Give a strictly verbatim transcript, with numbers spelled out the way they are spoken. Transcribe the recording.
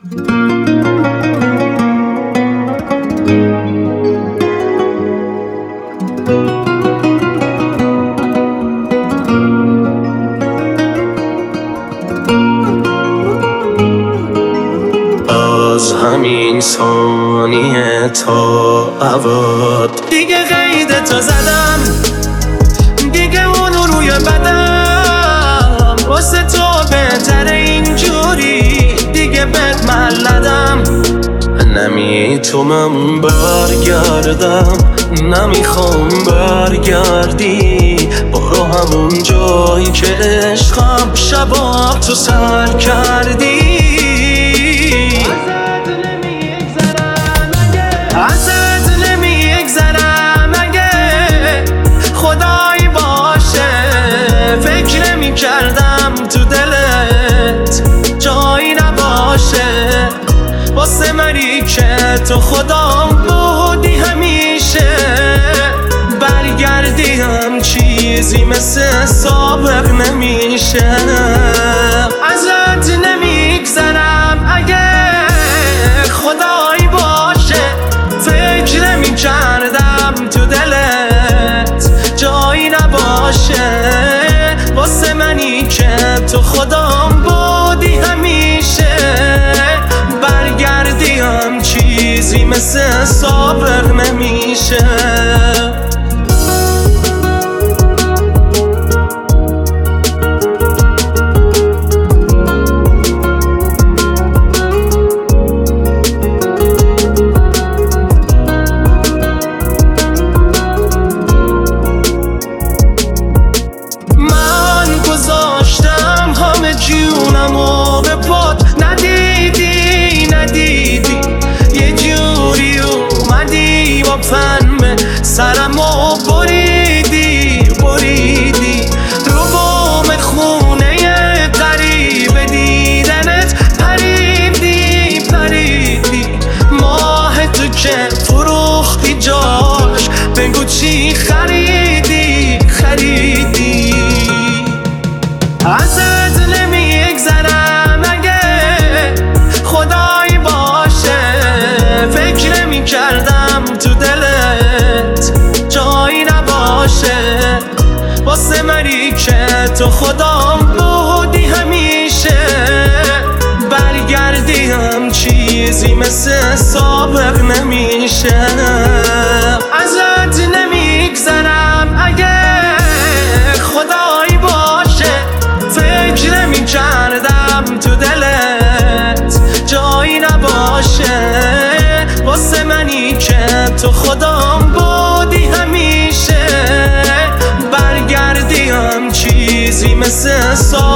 از همین ثانیه تا ابد دیگه قید تو زدم، دیگه اونو روی بدم، واسه تو بهتره اینجوری، دیگه بهت ملدم. نمیتونم برگردم، نمیخوام برگردی، برو همون جایی که عشقم شبا تو سر کردی. ازت نمیگذرم اگه خدایی باشه، فکر نمیکردم تو دلت جایی نباشه، واسه منی که تو خودم بودی همیشه. برگردی هم چیزی مثل سابق نمیشه. ازت نمیگذرم اگه خدایی باشه، فکر نمیکردم تو دلت جایی نباشه، واسه منی که تو خودم بودی همیشه. برگردی هم چیزی مثل سابق نمیشه. سرمو بریدی بریدی رو بام خونه غریب دیدنت، پریدی پریدی ماه تو که فروختی جاش، بگو چی خریدی خریدی. ازت نمیگذرم اگه خدایی باشه، فکر نمیکردم تو دلت جایی نباشه، واسه منی که تو خودم بودی همیشه. برگردی هم چیزی مثل سابق نمیشه. ازت نمیگذرم اگه خدایی باشه، فکر نمیکردم تو دلت جایی نباشه، واسه منی که تو خودم بودی همیشه. برگردی هم چیزی مثل